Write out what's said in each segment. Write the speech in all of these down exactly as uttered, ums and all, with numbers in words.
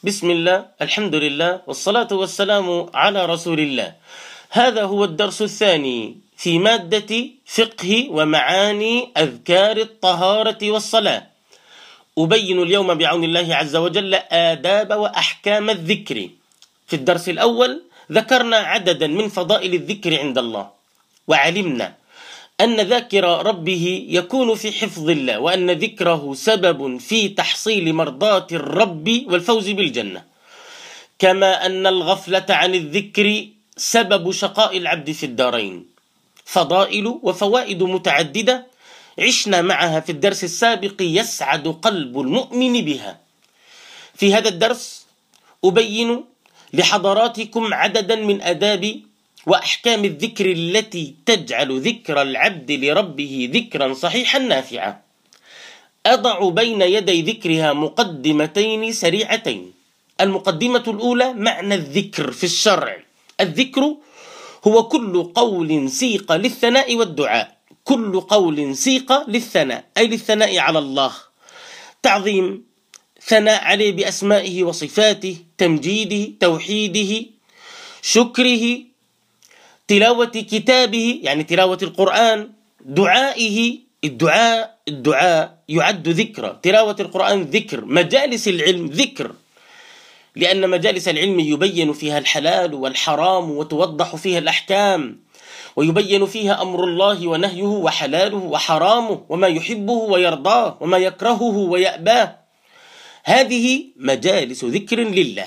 بسم الله، الحمد لله، والصلاة والسلام على رسول الله. هذا هو الدرس الثاني في مادة فقه ومعاني أذكار الطهارة والصلاة. أبين اليوم بعون الله عز وجل آداب وأحكام الذكر. في الدرس الأول ذكرنا عددا من فضائل الذكر عند الله، وعلمنا أن ذاكر ربه يكون في حفظ الله، وأن ذكره سبب في تحصيل مرضاة الرب والفوز بالجنة، كما أن الغفلة عن الذكر سبب شقاء العبد في الدارين. فضائل وفوائد متعددة عشنا معها في الدرس السابق، يسعد قلب المؤمن بها. في هذا الدرس أبين لحضراتكم عددا من آداب وأحكام الذكر التي تجعل ذكر العبد لربه ذكرا صحيحا نافعا. أضع بين يدي ذكرها مقدمتين سريعتين. المقدمة الأولى: معنى الذكر في الشرع. الذكر هو كل قول سيق للثناء والدعاء، كل قول سيق للثناء أي للثناء على الله، تعظيم، ثناء عليه بأسمائه وصفاته، تمجيده، توحيده، شكره، تلاوة كتابه يعني تلاوة القرآن، دعائه. الدعاء الدعاء يعد ذكرا، تلاوة القرآن ذكر، مجالس العلم ذكر، لأن مجالس العلم يبين فيها الحلال والحرام وتوضح فيها الأحكام، ويبين فيها أمر الله ونهيه وحلاله وحرامه، وما يحبه ويرضاه وما يكرهه ويأباه. هذه مجالس ذكر لله.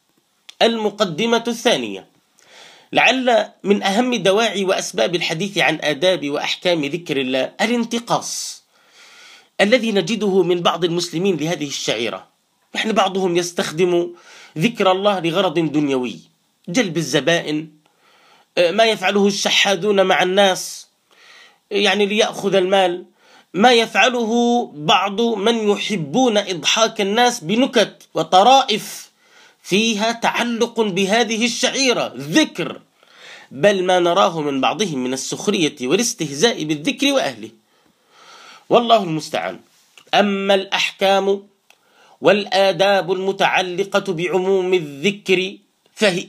المقدمة الثانية: لعل من أهم دواعي وأسباب الحديث عن آداب وأحكام ذكر الله الانتقاص الذي نجده من بعض المسلمين لهذه الشعيرة. يعني بعضهم يستخدم ذكر الله لغرض دنيوي، جلب الزبائن، ما يفعله الشحاذون مع الناس يعني ليأخذ المال، ما يفعله بعض من يحبون إضحاك الناس بنكت وطرائف فيها تعلق بهذه الشعيرة ذكر، بل ما نراه من بعضهم من السخرية والاستهزاء بالذكر وأهله، والله المستعان. أما الأحكام والآداب المتعلقة بعموم الذكر فهي: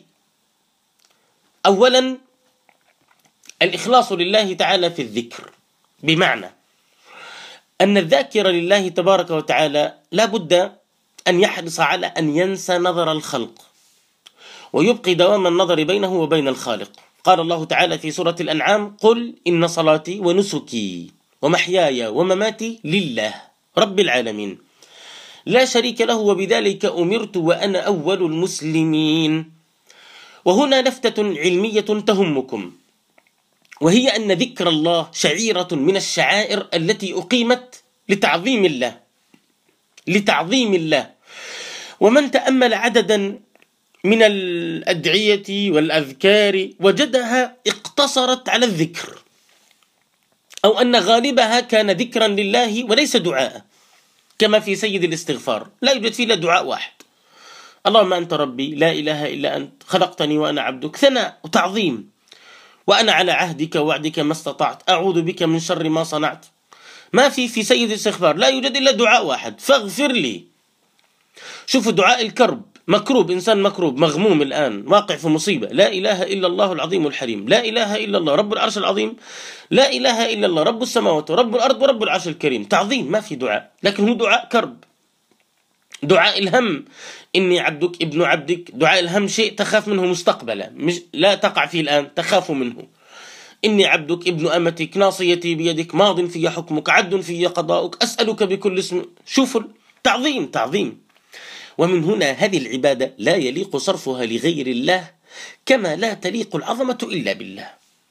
أولا الإخلاص لله تعالى في الذكر، بمعنى أن الذاكر لله تبارك وتعالى لا بد أن يحرص على أن ينسى نظر الخلق ويبقي دوام النظر بينه وبين الخالق. قال الله تعالى في سورة الأنعام: قل إن صلاتي ونسكي ومحياي ومماتي لله رب العالمين لا شريك له وبذلك أمرت وأنا أول المسلمين. وهنا لفتة علمية تهمكم، وهي أن ذكر الله شعيرة من الشعائر التي أقيمت لتعظيم الله لتعظيم الله ومن تأمل عددا من الأدعية والأذكار وجدها اقتصرت على الذكر، أو أن غالبها كان ذكرا لله وليس دعاء، كما في سيد الاستغفار لا يوجد فيه إلا دعاء واحد: اللهم أنت ربي لا إله إلا أنت خلقتني وأنا عبدك، ثناء وتعظيم، وأنا على عهدك ووعدك ما استطعت، أعوذ بك من شر ما صنعت. ما في في سيد الاستغفار لا يوجد إلا دعاء واحد: فاغفر لي. شوفوا دعاء الكرب، مكروب، إنسان مكروب مغموم الآن واقع في مصيبة: لا إله إلا الله العظيم الحليم، لا إله إلا الله رب العرش العظيم، لا إله إلا الله رب السماوات ورب الأرض ورب العرش الكريم. تعظيم، ما في دعاء، لكن هو دعاء كرب. دعاء الهم: إني عبدك ابن عبدك. دعاء الهم شيء تخاف منه مستقبلا، مش لا تقع فيه الآن، تخاف منه. إني عبدك ابن أمتك ناصيتي بيدك ماض في حكمك عدل في قضاؤك أسألك بكل اسم. شوفوا تعظيم تعظيم. ومن هنا هذه العبادة لا يليق صرفها لغير الله، كما لا تليق العظمة إلا بالله.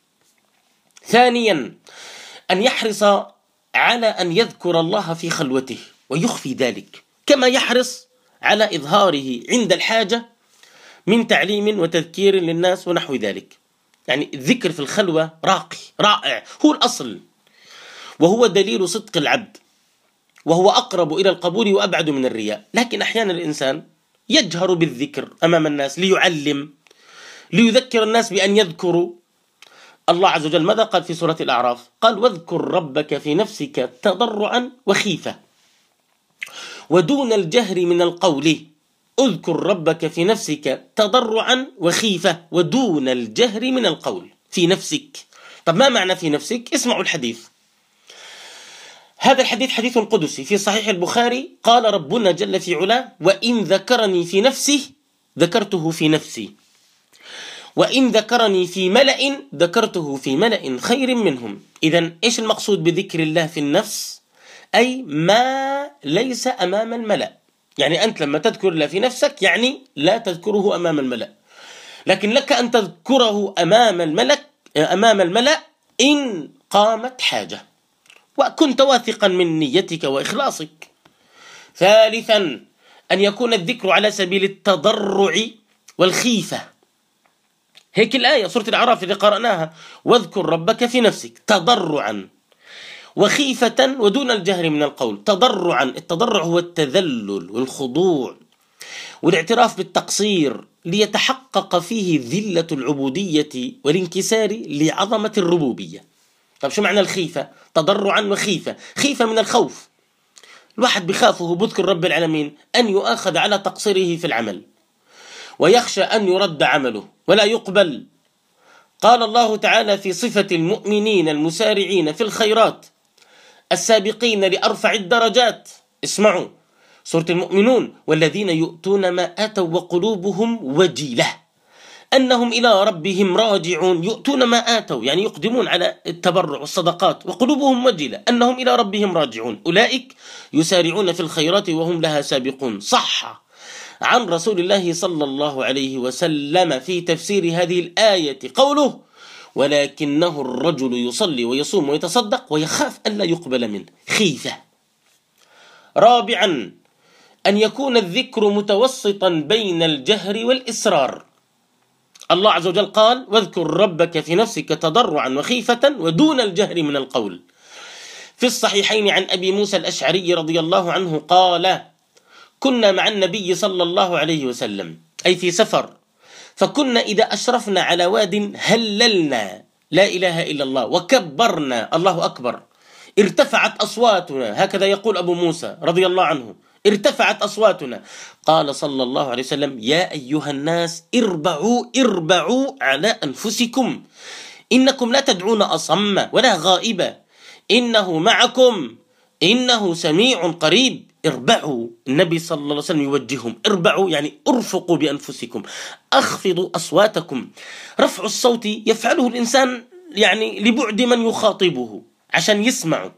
ثانيا أن يحرص على أن يذكر الله في خلوته ويخفي ذلك، كما يحرص على إظهاره عند الحاجة من تعليم وتذكير للناس ونحو ذلك. يعني الذكر في الخلوة راقي رائع، هو الأصل، وهو دليل صدق العبد، وهو أقرب إلى القبول وأبعد من الرياء. لكن أحيانا الإنسان يجهر بالذكر أمام الناس ليعلم، ليذكر الناس بأن يذكروا الله عز وجل. ماذا قال في سورة الأعراف؟ قال: واذكر ربك في نفسك تضرعا وخيفة ودون الجهر من القول. اذكر ربك في نفسك تضرعا وخيفة ودون الجهر من القول. في نفسك. طب ما معنى في نفسك؟ اسمعوا الحديث. هذا الحديث حديث قدسي في صحيح البخاري. قال ربنا جل في علاه: وإن ذكرني في نفسه ذكرته في نفسي، وإن ذكرني في ملأ ذكرته في ملأ خير منهم. إذن إيش المقصود بذكر الله في النفس؟ أي ما ليس أمام الملأ. يعني أنت لما تذكر الله في نفسك يعني لا تذكره أمام الملأ، لكن لك أن تذكره أمام الملأ أمام الملأ إن قامت حاجة وكنت واثقا من نيتك وإخلاصك. ثالثا أن يكون الذكر على سبيل التضرع والخيفة. هيك الآية سورة الأعراف اللي قرأناها: واذكر ربك في نفسك تضرعا وخيفة ودون الجهر من القول. تضرعا، التضرع هو التذلل والخضوع والاعتراف بالتقصير ليتحقق فيه ذلة العبودية والانكسار لعظمة الربوبية. طب شو معنى الخيفة؟ تضرعا وخيفة. خيفة من الخوف، الواحد بخافه بذكر رب العالمين أن يؤاخذ على تقصيره في العمل، ويخشى أن يرد عمله ولا يقبل. قال الله تعالى في صفة المؤمنين المسارعين في الخيرات السابقين لأرفع الدرجات، اسمعوا سورة المؤمنون: والذين يؤتون ما آتوا وقلوبهم وجلة أنهم إلى ربهم راجعون. يؤتون ما آتوا يعني يقدمون على التبرع والصدقات، وقلوبهم وجلة أنهم إلى ربهم راجعون، أولئك يسارعون في الخيرات وهم لها سابقون. صح عن رسول الله صلى الله عليه وسلم في تفسير هذه الآية قوله: ولكنه الرجل يصلي ويصوم ويتصدق ويخاف أن لا يقبل منه. خيفة. رابعا أن يكون الذكر متوسطا بين الجهر والإسرار. الله عز وجل قال: واذكر ربك في نفسك تضرعا وخيفة ودون الجهر من القول. في الصحيحين عن أبي موسى الأشعري رضي الله عنه قال: كنا مع النبي صلى الله عليه وسلم أي في سفر، فكنا إذا أشرفنا على واد هللنا لا إله إلا الله وكبرنا الله أكبر، ارتفعت أصواتنا. هكذا يقول أبو موسى رضي الله عنه: ارتفعت أصواتنا. قال صلى الله عليه وسلم: يا أيها الناس اربعوا اربعوا على أنفسكم، إنكم لا تدعون أصم ولا غائبا، إنه معكم إنه سميع قريب. اربعوا. النبي صلى الله عليه وسلم يوجههم: اربعوا يعني ارفقوا بأنفسكم، أخفضوا أصواتكم. رفع الصوت يفعله الإنسان يعني لبعد من يخاطبه عشان يسمعوا،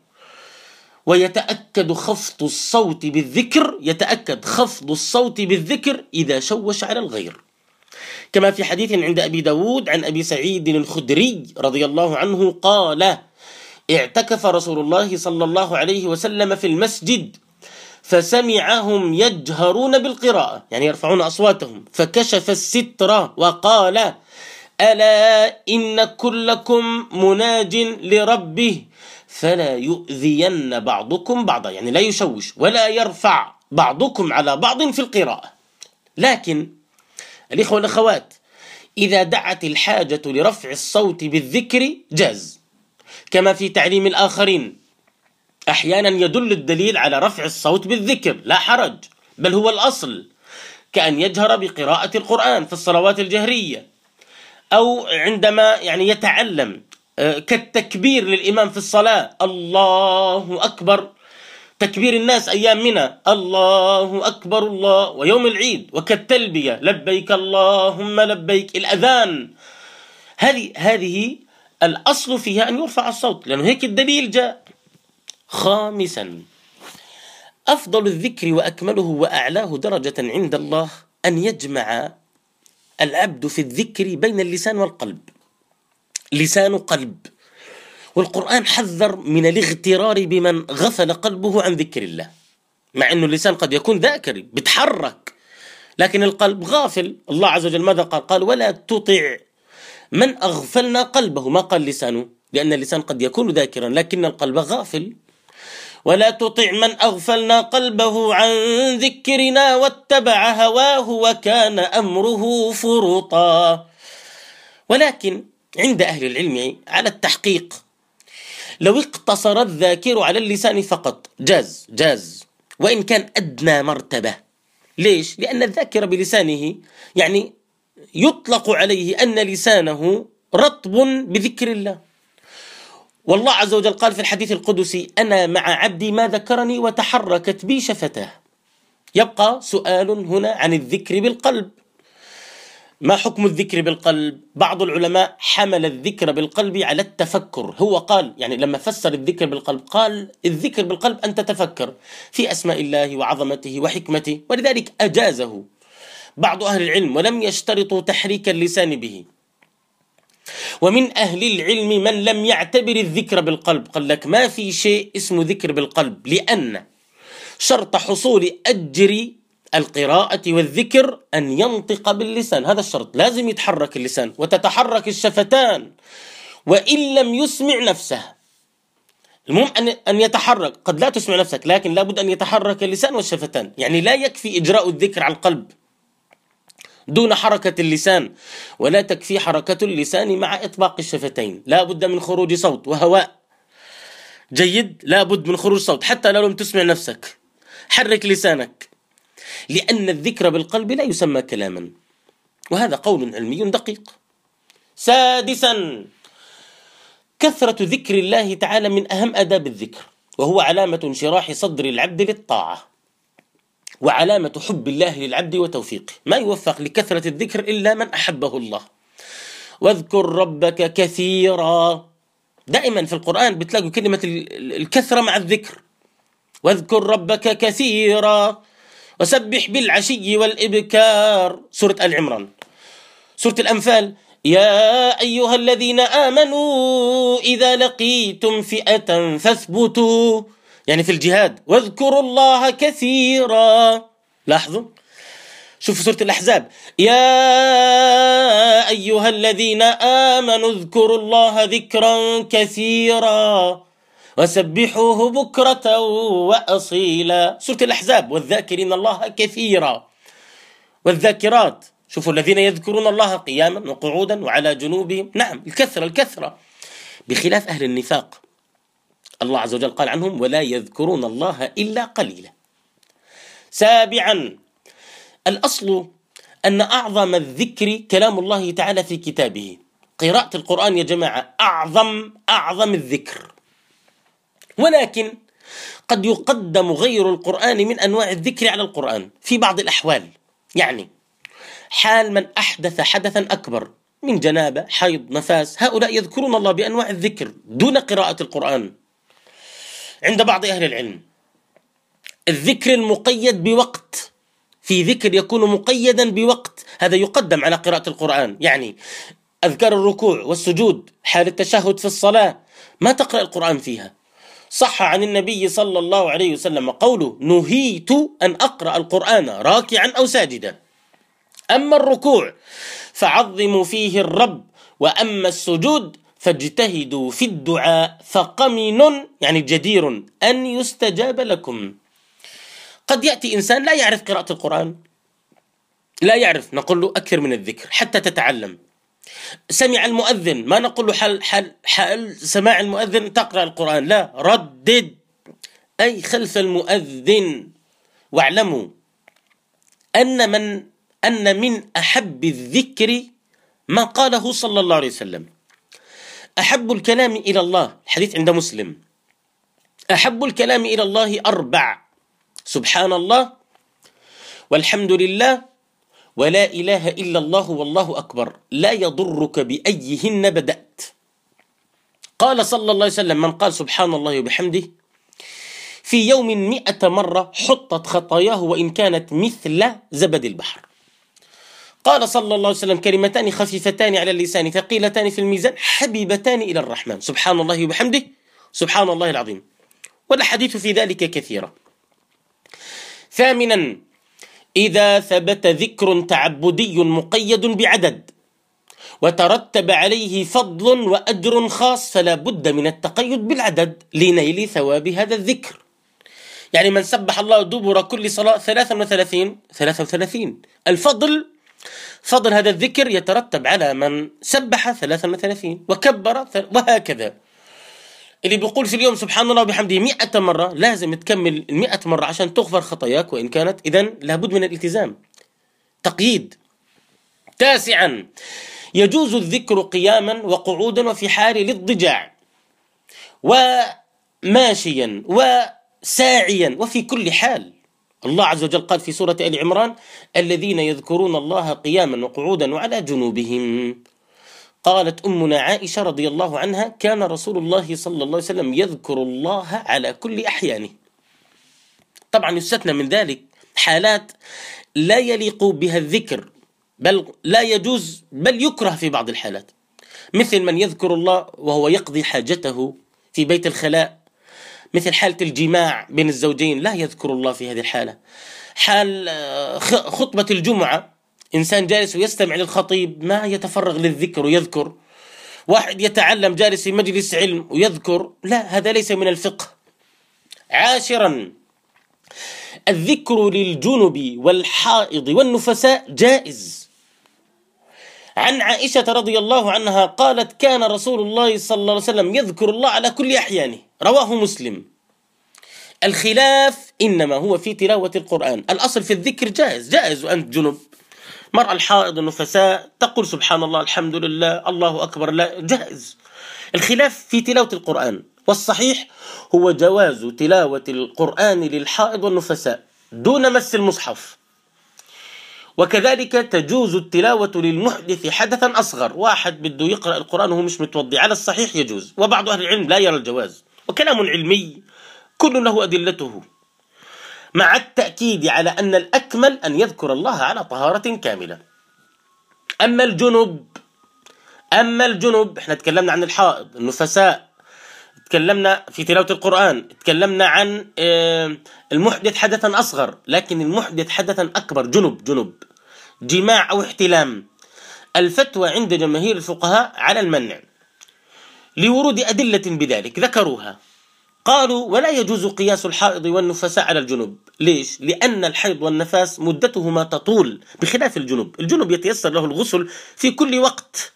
ويتأكد خفض الصوت بالذكر يتأكد خفض الصوت بالذكر إذا شوش على الغير، كما في حديث عند أبي داود عن أبي سعيد الخدري رضي الله عنه قال: اعتكف رسول الله صلى الله عليه وسلم في المسجد فسمعهم يجهرون بالقراءة يعني يرفعون أصواتهم، فكشف الستر وقال: ألا إن كلكم مناج لربه فلا يؤذين بعضكم بعضا، يعني لا يشوش ولا يرفع بعضكم على بعض في القراءة. لكن الإخوة والأخوات، إذا دعت الحاجة لرفع الصوت بالذكر جاز، كما في تعليم الآخرين أحيانا يدل الدليل على رفع الصوت بالذكر، لا حرج، بل هو الأصل، كأن يجهر بقراءة القرآن في الصلوات الجهرية، أو عندما يعني يتعلم كالتكبير للإمام في الصلاة: الله أكبر، تكبير الناس أيام منى الله أكبر الله، ويوم العيد، وكالتلبية لبيك اللهم لبيك، الأذان. هذه هذه الأصل فيها أن يرفع الصوت، لأنه هيك الدليل جاء. خامسا أفضل الذكر وأكمله وأعلاه درجة عند الله أن يجمع العبد في الذكر بين اللسان والقلب. لسان قلب، والقرآن حذر من الاغترار بمن غفل قلبه عن ذكر الله، مع أنه اللسان قد يكون ذاكر بتحرك لكن القلب غافل. الله عز وجل ماذا قال؟ قال: ولا تطع من أغفلنا قلبه، ما قال لسانه، لأن اللسان قد يكون ذاكرا لكن القلب غافل. ولا تطع من أغفلنا قلبه عن ذكرنا واتبع هواه وكان أمره فرطا. ولكن عند أهل العلم على التحقيق لو اقتصر الذاكر على اللسان فقط جاز جاز، وإن كان أدنى مرتبة، ليش؟ لأن الذاكر بلسانه يعني يطلق عليه أن لسانه رطب بذكر الله. والله عز وجل قال في الحديث القدسي: أنا مع عبدي ما ذكرني وتحركت بي شفتاه. يبقى سؤال هنا عن الذكر بالقلب. ما حكم الذكر بالقلب؟ بعض العلماء حمل الذكر بالقلب على التفكر. هو قال يعني لما فسر الذكر بالقلب قال الذكر بالقلب أن تتفكر في أسماء الله وعظمته وحكمته، ولذلك أجازه بعض أهل العلم ولم يشترطوا تحريك اللسان به. ومن أهل العلم من لم يعتبر الذكر بالقلب، قال لك ما في شيء اسمه ذكر بالقلب، لأن شرط حصول أجر القراءة والذكر أن ينطق باللسان. هذا الشرط، لازم يتحرك اللسان وتتحرك الشفتان وإن لم يسمع نفسه. المهم أن يتحرك، قد لا تسمع نفسك لكن لابد أن يتحرك اللسان والشفتان. يعني لا يكفي إجراء الذكر على القلب دون حركة اللسان، ولا تكفي حركة اللسان مع إطباق الشفتين، لا بد من خروج صوت وهواء جيد، لا بد من خروج صوت حتى لو لم تسمع نفسك. حرك لسانك، لأن الذكر بالقلب لا يسمى كلاما، وهذا قول علمي دقيق. سادسا، كثرة ذكر الله تعالى من أهم آداب الذكر، وهو علامة انشراح صدر العبد للطاعة، وعلامة حب الله للعبد وتوفيقه. ما يوفق لكثرة الذكر إلا من أحبه الله. واذكر ربك كثيرا، دائما في القرآن بتلاقوا كلمة الكثرة مع الذكر. واذكر ربك كثيرا وسبح بالعشي والإبكار. سورة آل عمران. سورة الأنفال: يا أيها الذين آمنوا إذا لقيتم فئة فاثبتوا، يعني في الجهاد. واذكروا الله كثيرا. لاحظوا، شوفوا سورة الأحزاب: يا أيها الذين آمنوا اذكروا الله ذكرا كثيرا وسبحوه بكرة وأصيلا. سورة الأحزاب: والذاكرين الله كثيرا والذاكرات. شوفوا: الذين يذكرون الله قياما وقعودا وعلى جنوبهم. نعم، الكثرة الكثرة، بخلاف أهل النفاق. الله عز وجل قال عنهم: ولا يذكرون الله إلا قليلا. سابعا، الأصل أن أعظم الذكر كلام الله تعالى في كتابه. قراءة القرآن يا جماعة أعظم أعظم الذكر، ولكن قد يقدم غير القرآن من أنواع الذكر على القرآن في بعض الأحوال. يعني حال من أحدث حدثا أكبر من جنابة، حيض، نفاس، هؤلاء يذكرون الله بأنواع الذكر دون قراءة القرآن. عند بعض أهل العلم الذكر المقيد بوقت، في ذكر يكون مقيدا بوقت، هذا يقدم على قراءة القرآن. يعني أذكار الركوع والسجود، حال التشهد في الصلاة، ما تقرأ القرآن فيها. صح عن النبي صلى الله عليه وسلم قوله: نهيت أن أقرأ القرآن راكعا أو ساجدا. أما الركوع فعظموا فيه الرب، وأما السجود فاجتهدوا في الدعاء فقمن، يعني جدير أن يستجاب لكم. قد يأتي إنسان لا يعرف قراءة القرآن، لا يعرف، نقول له أكثر من الذكر حتى تتعلم. سمع المؤذن، ما نقول له حل, حل, حل سماع المؤذن تقرأ القرآن، لا، ردد أي خلف المؤذن. واعلموا أن من أن من أحب الذكر ما قاله صلى الله عليه وسلم: أحب الكلام إلى الله، الحديث عند مسلم، أحب الكلام إلى الله أربع: سبحان الله، والحمد لله، ولا إله إلا الله، والله أكبر، لا يضرك بأيهن بدأت. قال صلى الله عليه وسلم: من قال سبحان الله وبحمده في يوم مئة مرة حطت خطاياه وإن كانت مثل زبد البحر. قال صلى الله عليه وسلم: كلمتان خفيفتان على اللسان ثقيلتان في الميزان حبيبتان إلى الرحمن، سبحان الله وبحمده، سبحان الله العظيم. والحديث في ذلك كثيرا. ثامنا، إذا ثبت ذكر تعبدي مقيد بعدد وترتب عليه فضل وأجر خاص فلا بد من التقيد بالعدد لنيل ثواب هذا الذكر. يعني من سبح الله دبر كل صلاة ثلاثة وثلاثين ثلاثة وثلاثين، الفضل فضل هذا الذكر يترتب على من سبح ثلاثة وثلاثين وكبر، وهكذا. اللي بيقول في اليوم سبحان الله وبحمده مئة مرة لازم تكمل المئة مرة عشان تغفر خطاياك وإن كانت، إذن لابد من الالتزام. تقييد. تاسعا، يجوز الذكر قياما وقعودا وفي حال الاضطجاع وماشيا وساعيا وفي كل حال. الله عز وجل قال في سورة آل عمران: الذين يذكرون الله قياما وقعودا وعلى جنوبهم. قالت أمنا عائشة رضي الله عنها: كان رسول الله صلى الله عليه وسلم يذكر الله على كل أحيانه. طبعا يستثنى من ذلك حالات لا يليق بها الذكر، بل لا يجوز، بل يكره في بعض الحالات، مثل من يذكر الله وهو يقضي حاجته في بيت الخلاء، مثل حالة الجماع بين الزوجين لا يذكر الله في هذه الحالة. حال خطبة الجمعة، إنسان جالس ويستمع للخطيب ما يتفرغ للذكر ويذكر. واحد يتعلم جالس في مجلس علم ويذكر، لا، هذا ليس من الفقه. عاشرا، الذكر للجنب والحائض والنفساء جائز. عن عائشة رضي الله عنها قالت: كان رسول الله صلى الله عليه وسلم يذكر الله على كل أحيانه. رواه مسلم. الخلاف إنما هو في تلاوة القرآن. الأصل في الذكر جائز، جائز وأنت جنب. مرأة الحائض النفساء تقول سبحان الله الحمد لله الله أكبر، لا، جائز. الخلاف في تلاوة القرآن، والصحيح هو جواز تلاوة القرآن للحائض والنفساء دون مس المصحف. وكذلك تجوز التلاوة للمحدث حدثا أصغر، واحد بده يقرأ القرآن وهو مش متوضي، على الصحيح يجوز، وبعض أهل العلم لا يرى الجواز، وكلام علمي كل له أدلته، مع التأكيد على أن الأكمل أن يذكر الله على طهارة كاملة. أما الجنب أما الجنب احنا تكلمنا عن الحائض النفساء، تكلمنا في تلاوة القرآن، تكلمنا عن المحدث حدثا أصغر، لكن المحدث حدثا أكبر جنب جنب جماع أو احتلام. الفتوى عند جماهير الفقهاء على المنع لورود أدلة بذلك ذكروها. قالوا: ولا يجوز قياس الحائض والنفساء على الجنب. ليش؟ لأن الحيض والنفاس مدتهما تطول بخلاف الجنب. الجنب يتيسر له الغسل في كل وقت.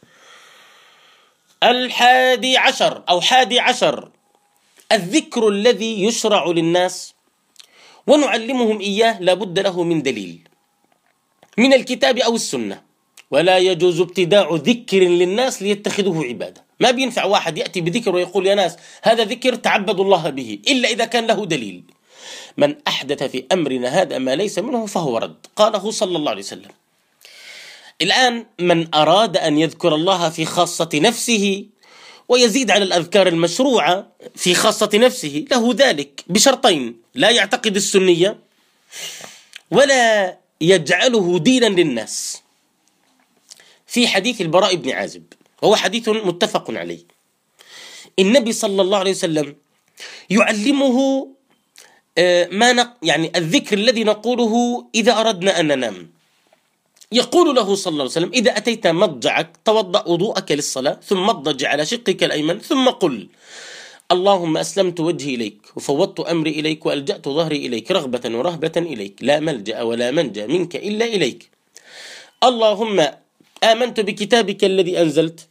الحادي عشر أو حادي عشر، الذكر الذي يشرع للناس ونعلمهم إياه لابد له من دليل من الكتاب أو السنة، ولا يجوز ابتداع ذكر للناس ليتخذوه عبادة. ما بينفع واحد يأتي بذكر ويقول يا ناس هذا ذكر تعبدوا الله به، إلا إذا كان له دليل. من أحدث في أمرنا هذا ما ليس منه فهو رد، قاله صلى الله عليه وسلم. الآن من أراد أن يذكر الله في خاصة نفسه ويزيد على الأذكار المشروعة في خاصة نفسه له ذلك بشرطين: لا يعتقد السنية ولا يجعله دينا للناس. في حديث البراء بن عازب، وهو حديث متفق عليه، النبي صلى الله عليه وسلم يعلمه ما نق... يعني الذكر الذي نقوله إذا أردنا أن ننام. يقول له صلى الله عليه وسلم: إذا أتيت مضجعك توضأ وضوءك للصلاة، ثم اضطجع على شقك الأيمن، ثم قل: اللهم أسلمت وجهي إليك وفوضت أمري إليك وألجأت ظهري إليك رغبة ورهبة إليك، لا ملجأ ولا منجا منك إلا إليك. اللهم آمنت بكتابك الذي أنزلت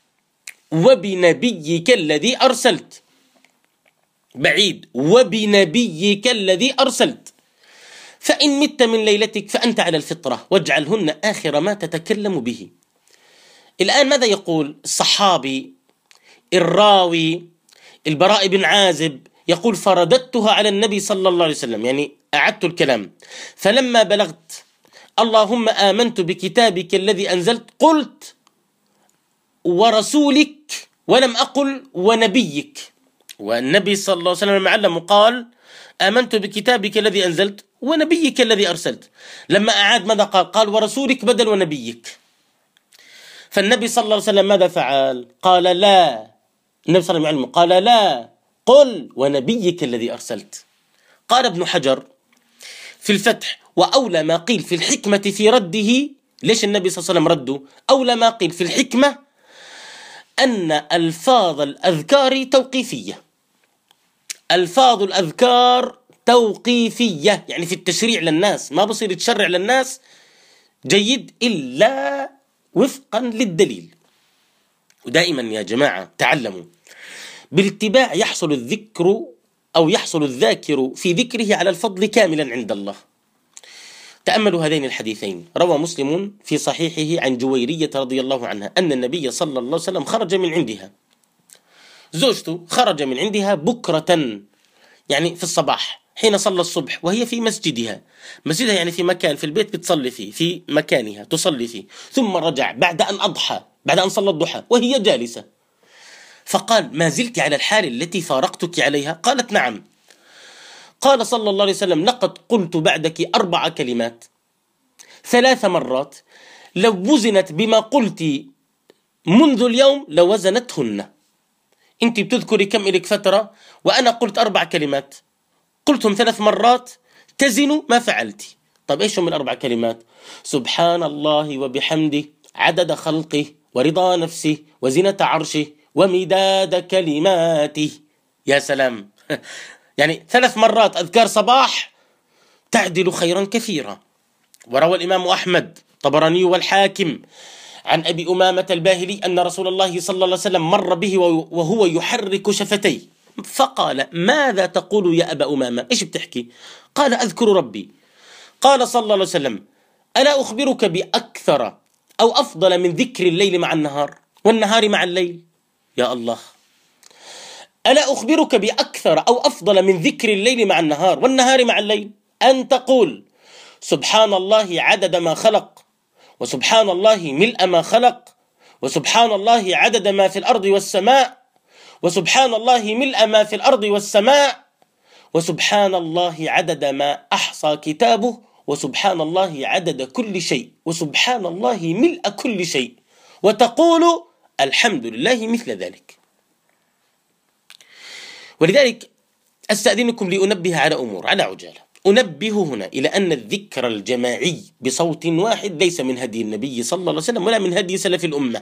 وبنبيك الذي أرسلت. بعيد: وبنبيك الذي أرسلت، فإن مت من ليلتك فأنت على الفطرة واجعلهن آخر ما تتكلم به. الآن ماذا يقول الصحابي الراوي البراء بن عازب؟ يقول: فرددتها على النبي صلى الله عليه وسلم، يعني أعدت الكلام، فلما بلغت اللهم آمنت بكتابك الذي أنزلت قلت ورسولك ولم أقل ونبيك. والنبي صلى الله عليه وسلم علم قال: آمنت بكتابك الذي أنزلت ونبيك الذي أرسلت. لما أعاد ماذا قال؟ قال ورسولك بدل ونبيك. فالنبي صلى الله عليه وسلم ماذا فعل؟ قال لا، النبي صلى الله عليه وسلم قال لا، قل ونبيك الذي أرسلت. قال ابن حجر في الفتح: وأولى ما قيل في الحكمة في رده. ليش النبي صلى الله عليه وسلم رده؟ أولى ما قيل في الحكمة أن ألفاظ الأذكار توقيفية. ألفاظ الأذكار توقيفية، يعني في التشريع للناس ما بصير يتشرع للناس جيد إلا وفقا للدليل. ودائما يا جماعة تعلموا، بالاتباع يحصل الذكر أو يحصل الذاكر في ذكره على الفضل كاملا عند الله. تأملوا هذين الحديثين. روى مسلم في صحيحه عن جويرية رضي الله عنها أن النبي صلى الله عليه وسلم خرج من عندها، زوجته خرج من عندها بكرة، يعني في الصباح حين صلى الصبح، وهي في مسجدها، مسجدها يعني في مكان في البيت بتصلي فيه، في مكانها تصلي فيه، ثم رجع بعد أن أضحى، بعد أن صلى الضحى وهي جالسة، فقال: ما زلت على الحال التي فارقتك عليها؟ قالت: نعم. قال صلى الله عليه وسلم: لقد قلت بعدك أربع كلمات ثلاث مرات لو وزنت بما قلت منذ اليوم لوزنتهن. انت بتذكري كم إلك فترة وأنا قلت أربع كلمات، قلتهم ثلاث مرات تزنوا ما فعلتي. طب إيش هم الأربع كلمات؟ سبحان الله وبحمده عدد خلقه ورضا نفسه وزنة عرشه ومداد كلماته. يا سلام يعني ثلاث مرات أذكار صباح تعدل خيرا كثيرا. وروى الإمام أحمد طبراني والحاكم عن أبي أمامة الباهلي أن رسول الله صلى الله عليه وسلم مر به وهو يحرك شفتيه فقال: ماذا تقول يا أبا أمامة؟ إيش بتحكي؟ قال: أذكر ربي. قال صلى الله عليه وسلم: ألا أخبرك بأكثر أو أفضل من ذكر الليل مع النهار والنهار مع الليل؟ يا الله، ألا أخبرك بأكثر أو أفضل من ذكر الليل مع النهار والنهار مع الليل؟ أن تقول سبحان الله عدد ما خلق، وسبحان الله ملء ما خلق، وسبحان الله عدد ما في الأرض والسماء، وسبحان الله ملء ما في الأرض والسماء، وسبحان الله عدد ما أحصى كتابه، وسبحان الله عدد كل شيء، وسبحان الله ملء كل شيء، وتقول الحمد لله مثل ذلك. ولذلك أستأذنكم لأنبه على أمور على عجالة. أنبه هنا إلى أن الذكر الجماعي بصوت واحد ليس من هدي النبي صلى الله عليه وسلم ولا من هدي سلف الأمة،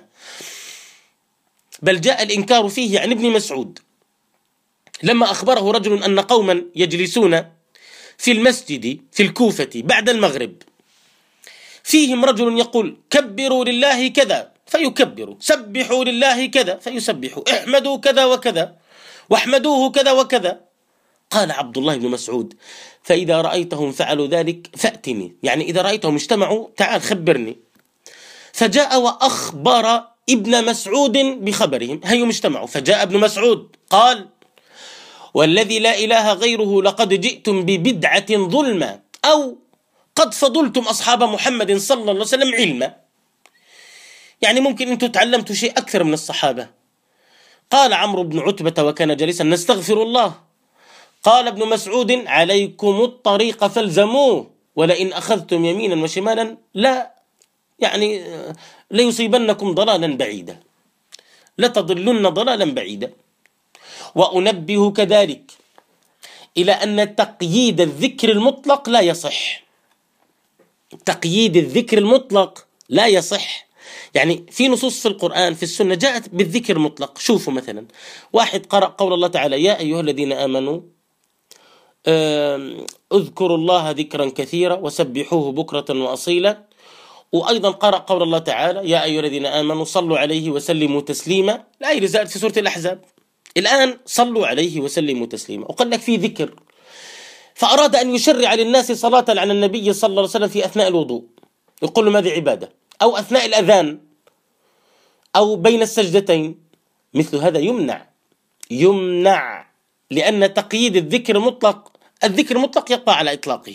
بل جاء الإنكار فيه عن ابن مسعود لما أخبره رجل أن قوما يجلسون في المسجد في الكوفة بعد المغرب، فيهم رجل يقول: كبروا لله كذا فيكبروا، سبحوا لله كذا فيسبحوا، احمدوا كذا وكذا واحمدوه كذا وكذا. قال عبد الله بن مسعود: فإذا رأيتهم فعلوا ذلك فأتني، يعني إذا رأيتهم اجتمعوا تعال خبرني. فجاء وأخبر ابن مسعود بخبرهم، هيهم اجتمعوا. فجاء ابن مسعود قال: والذي لا إله غيره لقد جئتم ببدعة ظلمة، أو قد فضلتم أصحاب محمد صلى الله عليه وسلم علما، يعني ممكن أنتم تعلمتوا شيء أكثر من الصحابة. قال عمرو بن عتبة وكان جالسا: نستغفر الله. قال ابن مسعود: عليكم الطريق فالزموه، ولئن أخذتم يمينا وشمالا لا يعني ليصيبنكم ضلالا بعيدا، لتضلن ضلالا بعيدا. وأنبه كذلك إلى أن تقييد الذكر المطلق لا يصح. تقييد الذكر المطلق لا يصح، يعني في نصوص في القرآن في السنة جاءت بالذكر المطلق. شوفوا مثلا واحد قرأ قول الله تعالى: يا أيها الذين آمنوا اذكروا الله ذكرا كثيرا وسبحوه بكرة وأصيلا، وأيضا قرأ قول الله تعالى: يا أيها الذين آمنوا صلوا عليه وسلموا تسليما، الآية اللي زالت في سورة الأحزاب. الآن صلوا عليه وسلموا تسليما، وقال لك في ذكر، فأراد أن يشرع للناس صلاة على النبي صلى الله عليه وسلم في أثناء الوضوء، يقول لهم هذه عبادة، أو أثناء الأذان، أو بين السجدتين. مثل هذا يمنع يمنع لأن تقييد الذكر مطلق، الذكر مطلق يقع على إطلاقه.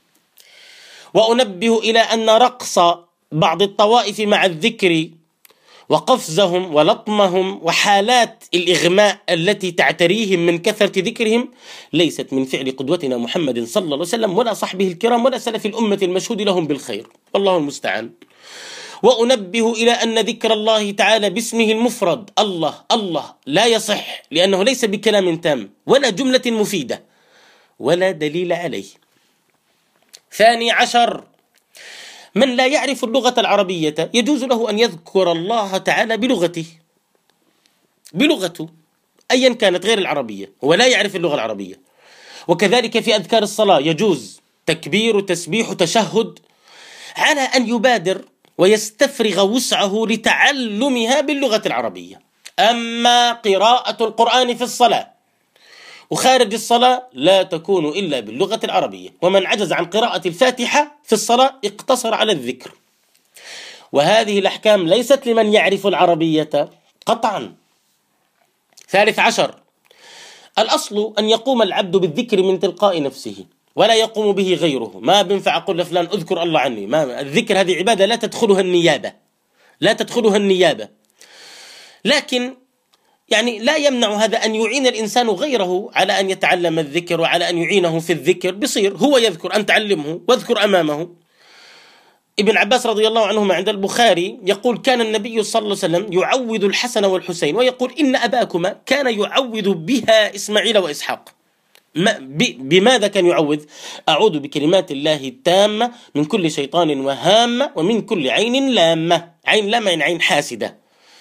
وأنبه إلى أن رقص بعض الطوائف مع الذكر وقفزهم ولطمهم وحالات الإغماء التي تعتريهم من كثرة ذكرهم ليست من فعل قدوتنا محمد صلى الله عليه وسلم ولا صحبه الكرام ولا سلف الأمة المشهود لهم بالخير، والله المستعان. وأنبه إلى أن ذكر الله تعالى باسمه المفرد الله الله لا يصح، لأنه ليس بكلام تام ولا جملة مفيدة ولا دليل عليه. ثاني عشر: من لا يعرف اللغة العربية يجوز له أن يذكر الله تعالى بلغته بلغته أيا كانت غير العربية، هو لا يعرف اللغة العربية. وكذلك في أذكار الصلاة يجوز تكبير تسبيح تشهد، على أن يبادر ويستفرغ وسعه لتعلمها باللغة العربية. أما قراءة القرآن في الصلاة وخارج الصلاة لا تكون إلا باللغة العربية، ومن عجز عن قراءة الفاتحة في الصلاة اقتصر على الذكر. وهذه الأحكام ليست لمن يعرف العربية قطعا. ثالث عشر، الأصل أن يقوم العبد بالذكر من تلقاء نفسه ولا يقوم به غيره. ما بينفع أقول لفلان أذكر الله عني، ما الذكر هذه عبادة لا تدخلها النيابة، لا تدخلها النيابة. لكن يعني لا يمنع هذا أن يعين الإنسان غيره على أن يتعلم الذكر وعلى أن يعينه في الذكر. بصير هو يذكر، أن تعلمه واذكر أمامه. ابن عباس رضي الله عنهما عند البخاري يقول كان النبي صلى الله عليه وسلم يعوذ الحسن والحسين ويقول إن أباكما كان يعوذ بها إسماعيل وإسحاق. بماذا كان يعوذ؟ أعوذ بكلمات الله التامة من كل شيطان وهامة ومن كل عين لامة. عين لامة يعني عين حاسدة.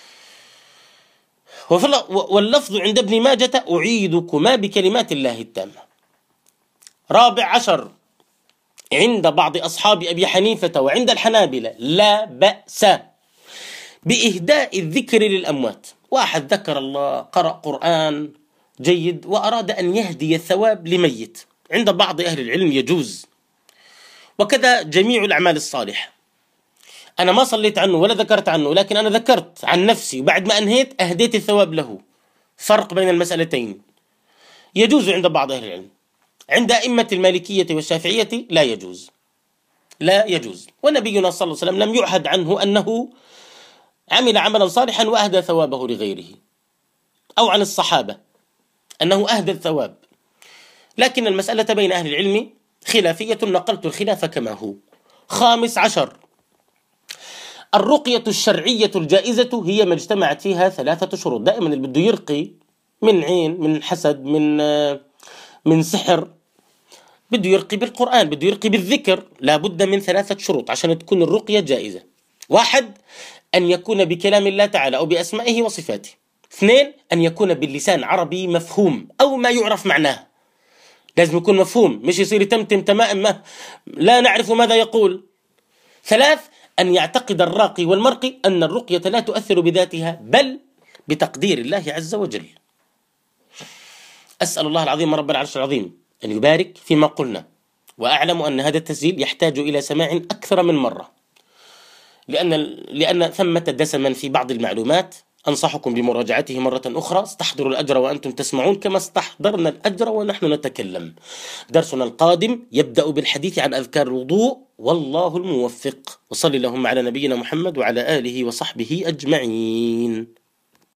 واللفظ عند ابن ماجة أعيذكما بكلمات الله التامة. رابع عشر، عند بعض أصحاب أبي حنيفة وعند الحنابلة لا بأس بإهداء الذكر للأموات. واحد ذكر الله، قرأ قرآن جيد وأراد أن يهدي الثواب لميت، عند بعض أهل العلم يجوز. وكذا جميع الأعمال الصالحة. أنا ما صليت عنه ولا ذكرت عنه، لكن أنا ذكرت عن نفسي وبعد ما أنهيت أهديت الثواب له. فرق بين المسألتين. يجوز عند بعض أهل العلم. عند أئمة المالكية والشافعية لا يجوز، لا يجوز. ونبينا صلى الله عليه وسلم لم يعهد عنه أنه عمل عملا صالحا وأهدى ثوابه لغيره، أو عن الصحابة أنه أهدى الثواب. لكن المسألة بين أهل العلم خلافية، نقلت الخلاف كما هو. خامس عشر، الرقية الشرعية الجائزة هي ما اجتمعت فيها ثلاثة شروط. دائما اللي بده يرقي من عين، من حسد، من من سحر، بده يرقي بالقرآن، بده يرقي بالذكر، لا بد من ثلاثة شروط عشان تكون الرقية جائزة. واحد، أن يكون بكلام الله تعالى أو بأسمائه وصفاته. اثنين، أن يكون باللسان عربي مفهوم أو ما يعرف معناه، لازم يكون مفهوم، مش يصير تمتم تمائم لا نعرف ماذا يقول. ثلاث، أن يعتقد الراقي والمرقي أن الرقية لا تؤثر بذاتها بل بتقدير الله عز وجل. أسأل الله العظيم رب العرش العظيم أن يبارك فيما قلنا، وأعلم أن هذا التسجيل يحتاج إلى سماع أكثر من مرة، لأن لأن ثمة دسما في بعض المعلومات. أنصحكم بمراجعته مرة أخرى. استحضروا الأجر وأنتم تسمعون كما استحضرنا الأجر ونحن نتكلم. درسنا القادم يبدأ بالحديث عن أذكار الوضوء، والله الموفق. وصلي اللهم على نبينا محمد وعلى آله وصحبه أجمعين.